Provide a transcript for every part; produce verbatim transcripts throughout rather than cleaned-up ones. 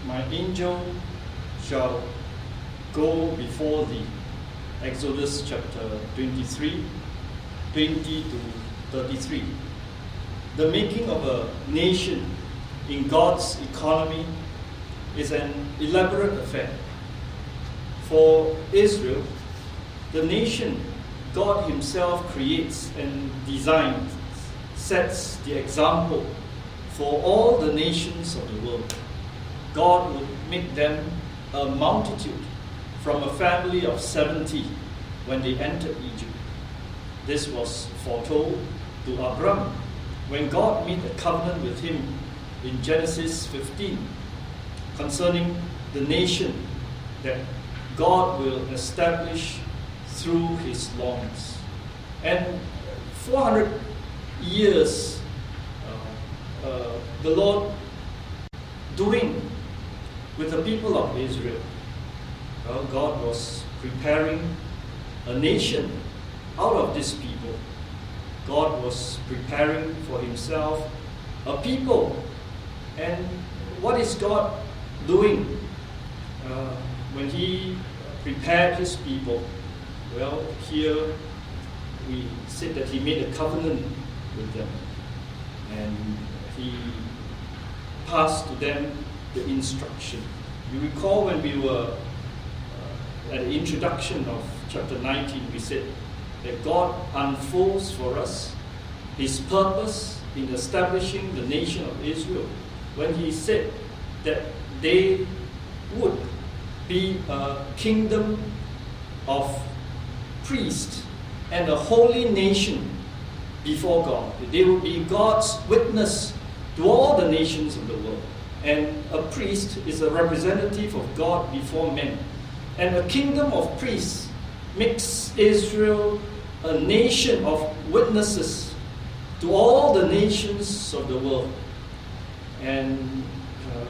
my angel shall go before thee. Exodus chapter twenty-three, twenty to thirty-three. The making of a nation in God's economy is an elaborate affair. For Israel, the nation God Himself creates and designs sets the example for all the nations of the world. God would make them a multitude from a family of seventy when they entered Egypt. This was foretold to Abram when God made a covenant with him in Genesis fifteen concerning the nation that God will establish through his loins. And four hundred years uh, uh, the Lord doing with the people of Israel. Well, God was preparing a nation out of this people. God was preparing for himself a people. And what is God doing uh, when he prepared his people? Well, here we said that he made a covenant with them, and he passed to them the instruction. You recall when we were uh, at the introduction of chapter nineteen, we said that God unfolds for us his purpose in establishing the nation of Israel when he said that they would be a kingdom of priests and a holy nation before God. They would be God's witness to all the nations of the world. And a priest is a representative of God before men. And a kingdom of priests makes Israel a nation of witnesses to all the nations of the world. And uh,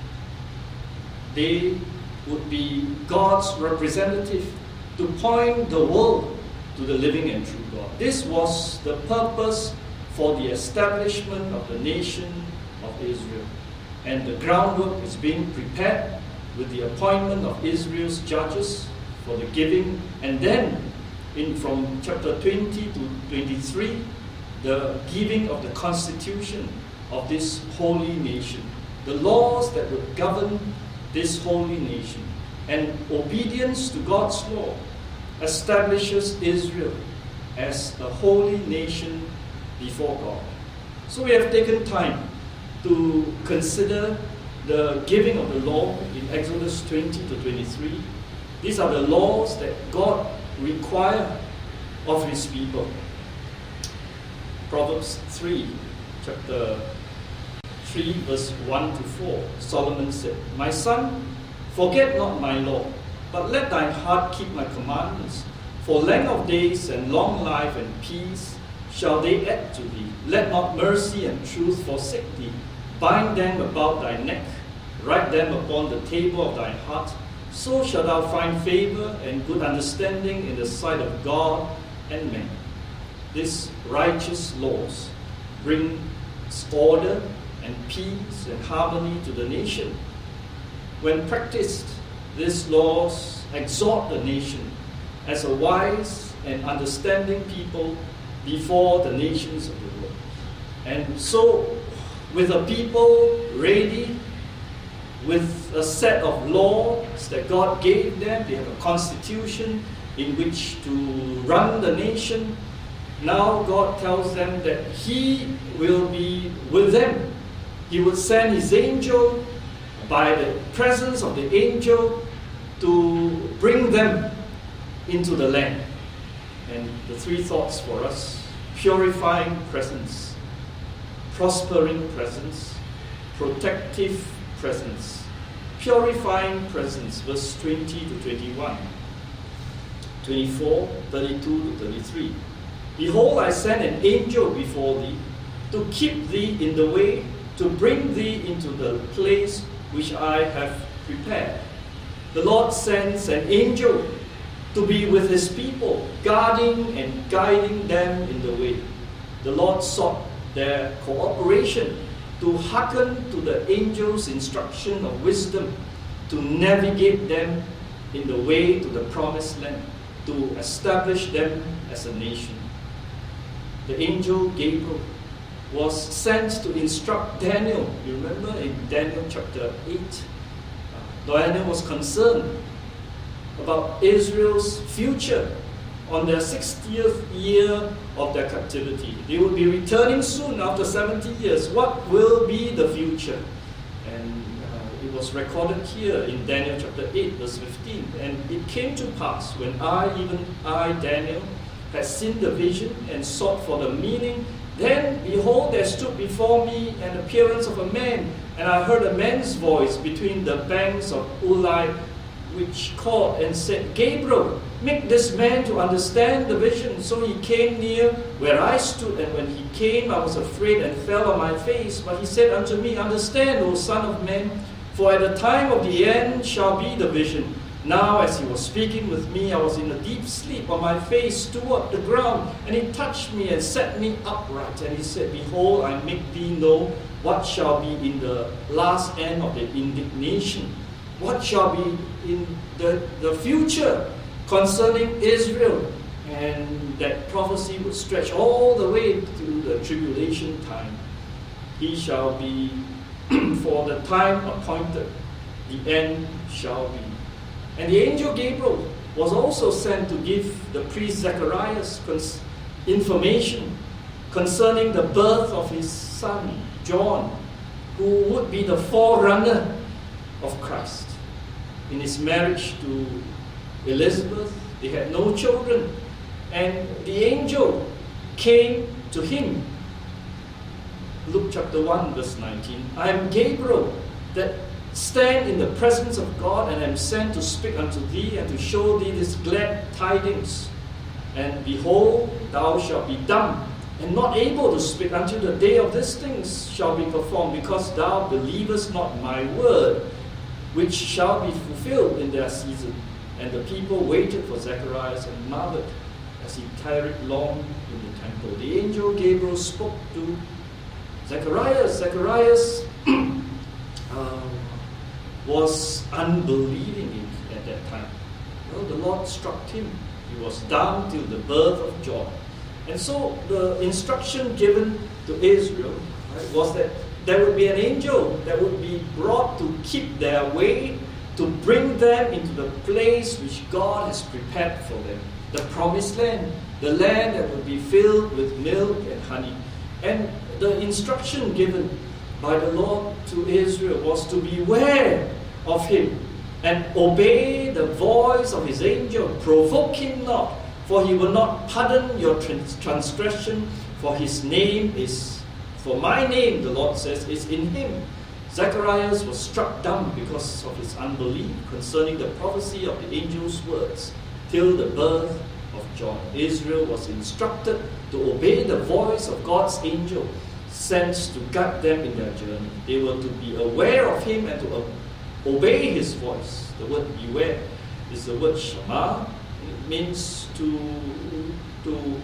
they would be God's representative to point the world to the living and true God. This was the purpose for the establishment of the nation of Israel. And the groundwork is being prepared with the appointment of Israel's judges for the giving. And then, in from chapter twenty to twenty-three, the giving of the constitution of this holy nation. The laws that would govern this holy nation. And obedience to God's law establishes Israel as a holy nation before God. So we have taken time to consider the giving of the law in Exodus twenty to twenty-three. These are the laws that God requires of his people. Proverbs three, chapter three, verse one to four, Solomon said, "My son, forget not my law, but let thine heart keep my commandments. For length of days and long life and peace shall they add to thee. Let not mercy and truth forsake thee. Bind them about thy neck, write them upon the table of thy heart. So shalt thou find favor and good understanding in the sight of God and men." These righteous laws bring order and peace and harmony to the nation. When practiced, these laws exhort the nation as a wise and understanding people before the nations of the world. And so, with a people ready, with a set of laws that God gave them, they have a constitution in which to run the nation. Now God tells them that He will be with them. He will send His angel by the presence of the angel to bring them into the land. And the three thoughts for us: purifying presence, prospering presence, protective presence. Purifying presence, verse twenty to twenty-one, twenty-four, thirty-two to thirty-three. "Behold, I send an angel before thee to keep thee in the way, to bring thee into the place which I have prepared." The Lord sends an angel to be with his people, guarding and guiding them in the way. The Lord sought their cooperation to hearken to the angel's instruction of wisdom, to navigate them in the way to the promised land, to establish them as a nation. The angel Gabriel was sent to instruct Daniel. You remember in Daniel chapter eight, Daniel was concerned about Israel's future on their sixtieth year of their captivity. They will be returning soon after seventy years. What will be the future? And uh, it was recorded here in Daniel chapter eight, verse fifteen. And it came to pass, when I, even I, Daniel, had seen the vision and sought for the meaning, then, behold, there stood before me an appearance of a man, and I heard a man's voice between the banks of Ulai, which called and said, Gabriel, make this man to understand the vision. So he came near where I stood, and when he came, I was afraid and fell on my face. But he said unto me, Understand, O Son of Man, for at the time of the end shall be the vision. Now, as he was speaking with me, I was in a deep sleep on my face toward the ground, and he touched me and set me upright. And he said, Behold, I make thee know what shall be in the last end of the indignation, what shall be in the, the future concerning Israel. And that prophecy would stretch all the way to the tribulation time. He shall be for the time appointed, the end shall be. And the angel Gabriel was also sent to give the priest Zacharias cons- information concerning the birth of his son, John, who would be the forerunner of Christ. In his marriage to Elizabeth, they had no children, and the angel came to him. Luke chapter one, verse nineteen. I am Gabriel, that stand in the presence of God, and am sent to speak unto thee, and to show thee this glad tidings. And behold, thou shalt be dumb, and not able to speak until the day of these things shall be performed, because thou believest not my word, which shall be fulfilled in their season. And the people waited for Zacharias and marveled as he tarried long in the temple. The angel Gabriel spoke to Zacharias. Zacharias uh, was unbelieving at that time. Well, the Lord struck him. He was down till the birth of John. And so the instruction given to Israel, right, was that there would be an angel that would be brought to keep their way, to bring them into the place which God has prepared for them, the promised land, the land that would be filled with milk and honey. And the instruction given by the Lord to Israel was to beware of him and obey the voice of his angel. Provoke him not, for he will not pardon your trans- transgression, for his name is, for my name, the Lord says, is in him. Zacharias was struck dumb because of his unbelief concerning the prophecy of the angel's words till the birth of John. Israel was instructed to obey the voice of God's angel sent to guide them in their journey. They were to be aware of him and to obey his voice. The word beware is the word Shema. It means to, to,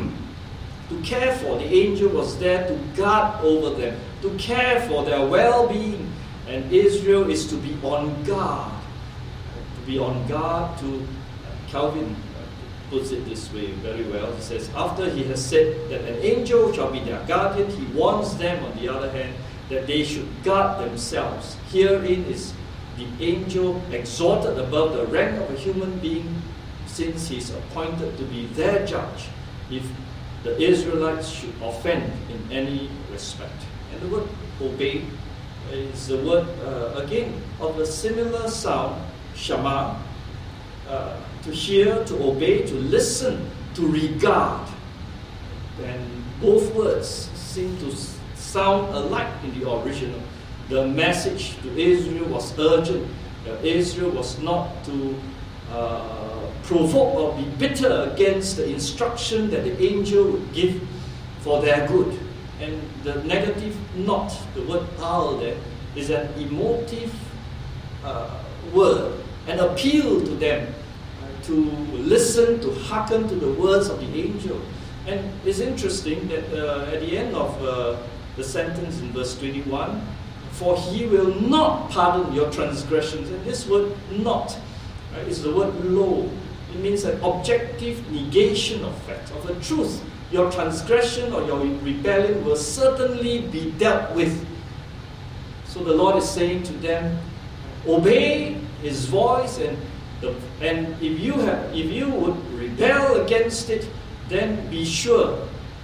to care for. The angel was there to guard over them, to care for their well-being. And Israel is to be on guard. To be on guard to, Calvin puts it this way very well. He says, after he has said that an angel shall be their guardian, he warns them, on the other hand, that they should guard themselves. Herein is the angel exalted above the rank of a human being, since he is appointed to be their judge if the Israelites should offend in any respect. And the word obey is the word, uh, again, of a similar sound, Shema, uh, to hear, to obey, to listen, to regard. And both words seem to sound alike in the original. The message to Israel was urgent. Uh, Israel was not to uh, provoke or be bitter against the instruction that the angel would give for their good. And the negative not, the word al there, is an emotive uh, word, an appeal to them uh, to listen, to hearken to the words of the angel. And it's interesting that uh, at the end of uh, the sentence in verse twenty-one, for he will not pardon your transgressions. And this word not, right, is the word lo. It means an objective negation of fact, of a truth. Your transgression or your rebellion will certainly be dealt with. So the Lord is saying to them, obey His voice, and the, and if you have, if you would rebel against it, then be sure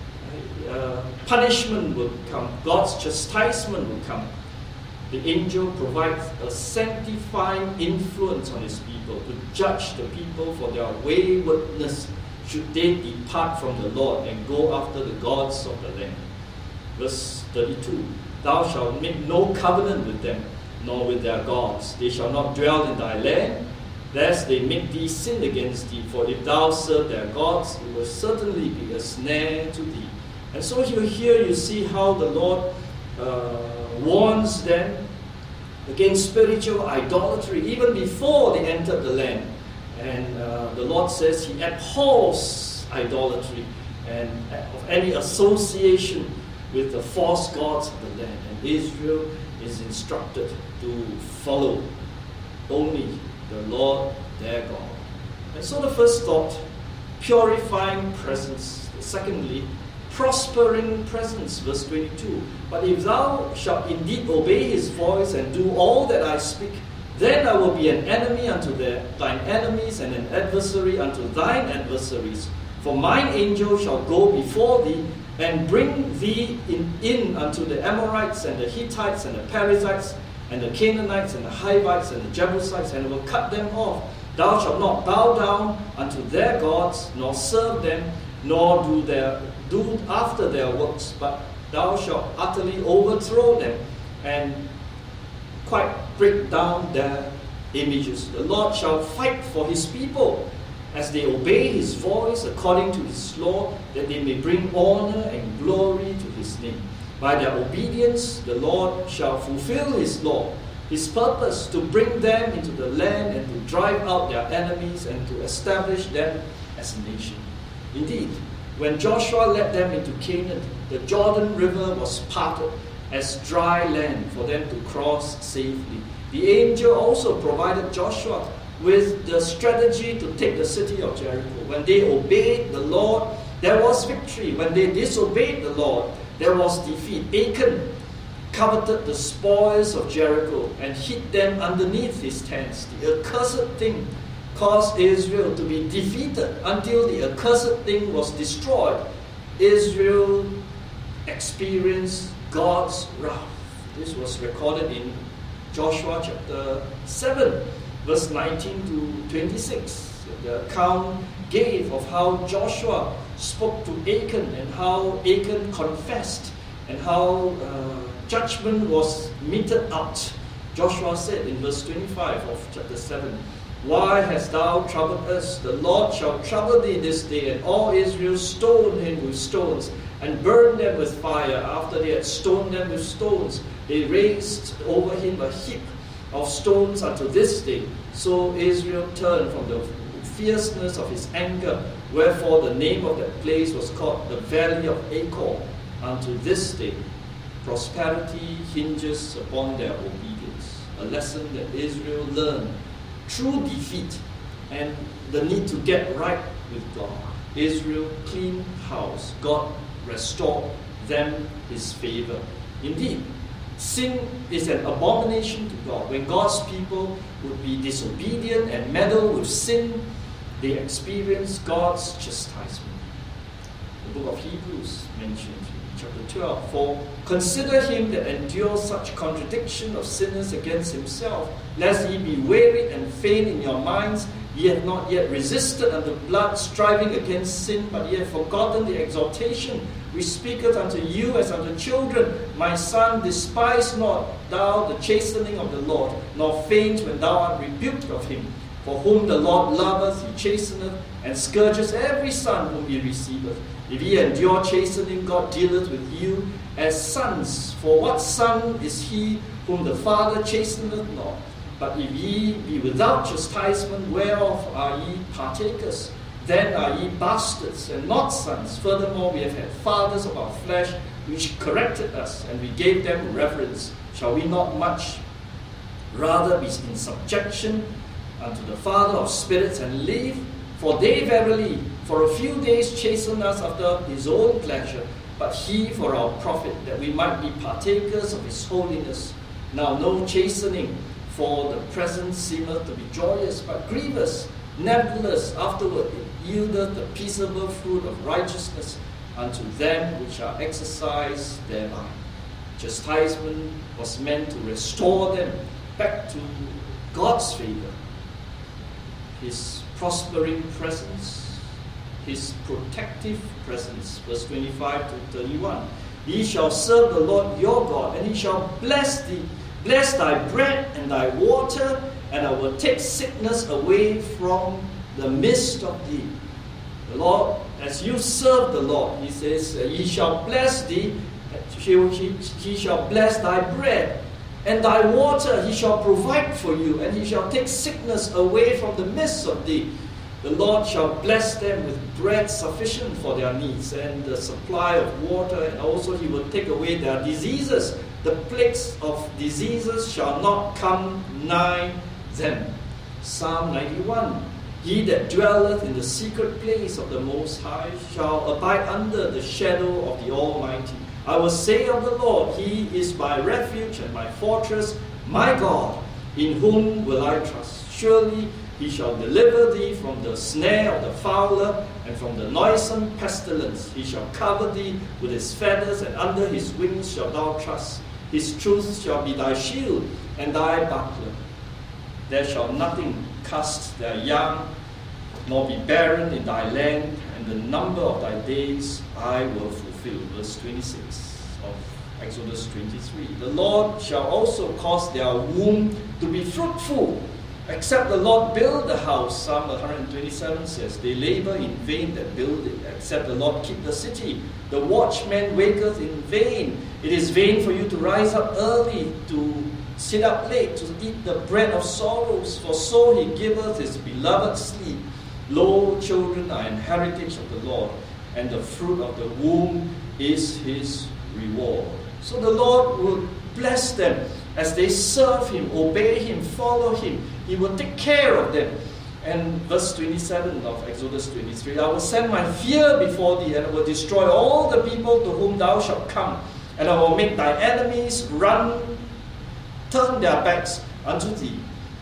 uh, punishment will come. God's chastisement will come. The angel provides a sanctifying influence on his people to judge the people for their waywardness should they depart from the Lord and go after the gods of the land. Verse thirty-two, thou shalt make no covenant with them, nor with their gods. They shall not dwell in thy land, lest they make thee sin against thee. For if thou serve their gods, it will certainly be a snare to thee. And so here you see how the Lord uh, warns them against spiritual idolatry even before they entered the land. And uh, the Lord says He abhors idolatry and of any association with the false gods of the land. And Israel is instructed to follow only the Lord their God. And so the first thought, purifying presence. Secondly, prospering presence, verse twenty-two. But if thou shalt indeed obey His voice and do all that I speak, then I will be an enemy unto their, thine enemies, and an adversary unto thine adversaries. For mine angel shall go before thee, and bring thee in, in unto the Amorites, and the Hittites, and the Perizzites, and the Canaanites, and the Hivites, and the Jebusites, and will cut them off. Thou shalt not bow down unto their gods, nor serve them, nor do their do after their works, but thou shalt utterly overthrow them and quite break down their images. The Lord shall fight for His people as they obey His voice according to His law, that they may bring honor and glory to His name. By their obedience, the Lord shall fulfill His law, His purpose to bring them into the land and to drive out their enemies and to establish them as a nation. Indeed, when Joshua led them into Canaan, the Jordan River was parted as dry land for them to cross safely. The angel also provided Joshua with the strategy to take the city of Jericho. When they obeyed the Lord, there was victory. When they disobeyed the Lord, there was defeat. Achan coveted the spoils of Jericho and hid them underneath his tents. The accursed thing caused Israel to be defeated until the accursed thing was destroyed. Israel experienced God's wrath. This was recorded in Joshua chapter seven, verse nineteen to twenty-six. The account gave of how Joshua spoke to Achan and how Achan confessed and how uh, judgment was meted out. Joshua said in verse twenty-five of chapter seven, why hast thou troubled us? The Lord shall trouble thee this day. And all Israel stoned him with stones and burned them with fire. After they had stoned them with stones, they raised over him a heap of stones unto this day. So Israel turned from the fierceness of his anger, wherefore the name of that place was called the Valley of Achor unto this day. Prosperity hinges upon their obedience, a lesson that Israel learned through defeat and the need to get right with God. Israel cleaned house. God restored them His favor. Indeed, sin is an abomination to God. When God's people would be disobedient and meddle with sin, they experience God's chastisement. The book of Hebrews mentioned in chapter twelve, for consider him that endures such contradiction of sinners against himself, lest ye be wearied and faint in your minds. Ye have not yet resisted unto blood, striving against sin, but ye have forgotten the exhortation which speaketh unto you as unto children. My son, despise not thou the chastening of the Lord, nor faint when thou art rebuked of him. For whom the Lord loveth, He chasteneth, and scourges every son whom He receiveth. If ye endure chastening, God dealeth with you as sons. For what son is he whom the Father chasteneth not? But if ye be without chastisement, whereof are ye partakers? Then are ye bastards, and not sons. Furthermore, we have had fathers of our flesh, which corrected us, and we gave them reverence. Shall we not much rather be in subjection unto the Father of spirits and live? For they verily for a few days chastened us after his own pleasure, but he for our profit, that we might be partakers of his holiness. Now no chastening for the present seemeth to be joyous, but grievous. Nevertheless, afterward it yieldeth the peaceable fruit of righteousness unto them which are exercised thereby. Chastisement was meant to restore them back to God's favor, his prospering presence, his protective presence. Verse twenty-five to thirty-one. Ye shall serve the Lord your God, and he shall bless thee, bless thy bread and thy water, and I will take sickness away from the midst of thee. The Lord, as you serve the Lord, he says, ye shall bless thee, he, he, he shall bless thy bread, and thy water he shall provide for you, and he shall take sickness away from the midst of thee. The Lord shall bless them with bread sufficient for their needs, and the supply of water, and also he will take away their diseases. The plagues of diseases shall not come nigh them. Psalm ninety-one. He that dwelleth in the secret place of the Most High shall abide under the shadow of the Almighty. I will say of the Lord, he is my refuge and my fortress, my God, in whom will I trust. Surely he shall deliver thee from the snare of the fowler and from the noisome pestilence. He shall cover thee with his feathers, and under his wings shalt thou trust. His truth shall be thy shield and thy buckler. There shall nothing cast their young, nor be barren in thy land, and the number of thy days I will fulfill. Verse twenty-six of Exodus twenty-three. The Lord shall also cause their womb to be fruitful. Except the Lord build the house, Psalm one twenty-seven says, they labor in vain that build it. Except the Lord keep the city, the watchman waketh in vain. It is vain for you to rise up early, to sit up late, to eat the bread of sorrows, for so he giveth his beloved sleep. Lo, children are an heritage of the Lord, and the fruit of the womb is his reward. So the Lord will bless them as they serve him, obey him, follow him. He will take care of them. And verse twenty-seven of Exodus twenty-three, I will send my fear before thee, and I will destroy all the people to whom thou shalt come. And I will make thy enemies run, turn their backs unto thee.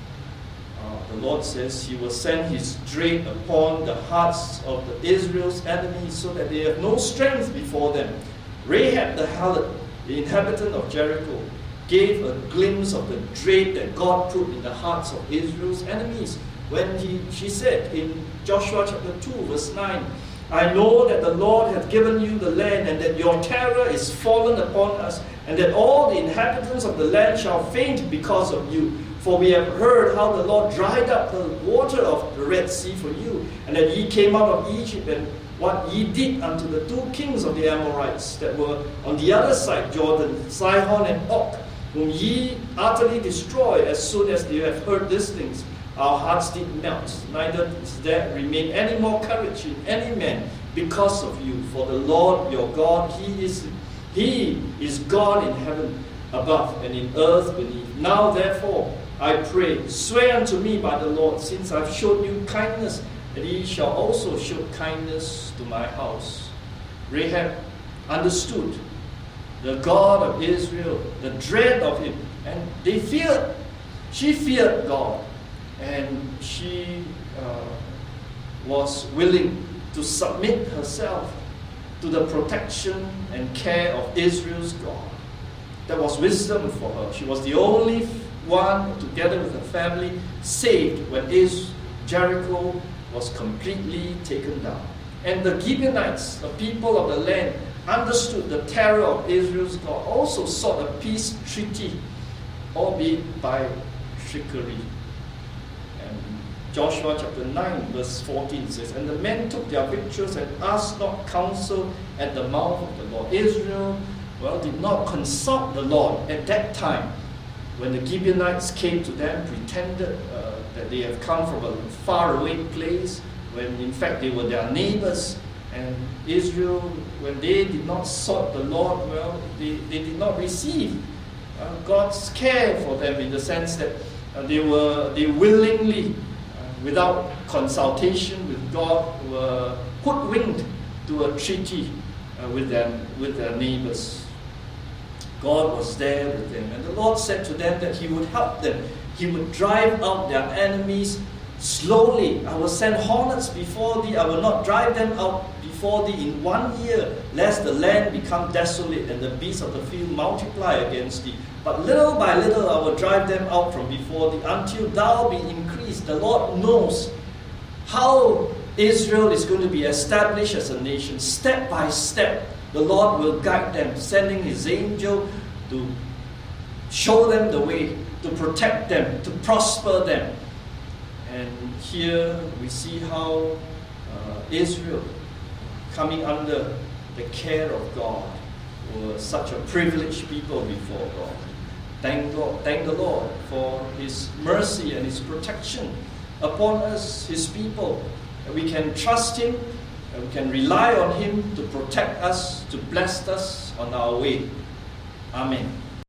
Uh, the Lord says he will send his dread upon the hearts of the Israel's enemies, so that they have no strength before them. Rahab the harlot, the inhabitant of Jericho, gave a glimpse of the dread that God put in the hearts of Israel's enemies when he, she said in Joshua chapter two verse nine, I know that the Lord hath given you the land, and that your terror is fallen upon us, and that all the inhabitants of the land shall faint because of you. For we have heard how the Lord dried up the water of the Red Sea for you, and that ye came out of Egypt, and what ye did unto the two kings of the Amorites that were on the other side Jordan, Sihon and Og, whom ye utterly destroy. As soon as you have heard these things, our hearts did melt, neither is there remain any more courage in any man because of you. For the Lord your God, He is He is God in heaven above and in earth beneath. Now therefore, I pray, swear unto me by the Lord, since I have shown you kindness, that ye shall also show kindness to my house. Rahab understood the God of Israel, the dread of him, and they feared. She feared God, and she uh, was willing to submit herself to the protection and care of Israel's God. That was wisdom for her. She was the only one, together with her family, saved when is Jericho was completely taken down. And the Gibeonites, the people of the land, understood the terror of Israel's God, also sought a peace treaty, albeit by trickery. And Joshua chapter nine verse fourteen says, and the men took their victuals and asked not counsel at the mouth of the Lord. Israel, well, did not consult the Lord at that time. When the Gibeonites came to them, pretended uh, that they have come from a faraway place, when in fact they were their neighbors, And Israel, when they did not sought the Lord, well, they, they did not receive uh, God's care for them, in the sense that uh, they were they willingly, uh, without consultation with God, were hoodwinked to a treaty uh, with them, with their neighbors. God was there with them, and the Lord said to them that He would help them. He would drive out their enemies slowly. I will send hornets before thee. I will not drive them out before thee in one year, lest the land become desolate and the beasts of the field multiply against thee. But little by little I will drive them out from before thee, until thou be increased. The Lord knows how Israel is going to be established as a nation. Step by step, the Lord will guide them, sending His angel to show them the way, to protect them, to prosper them. And here we see how uh, Israel, coming under the care of God, were such a privileged people before God. Thank God, thank the Lord for His mercy and His protection upon us, His people. And we can trust Him, and we can rely on Him to protect us, to bless us on our way. Amen.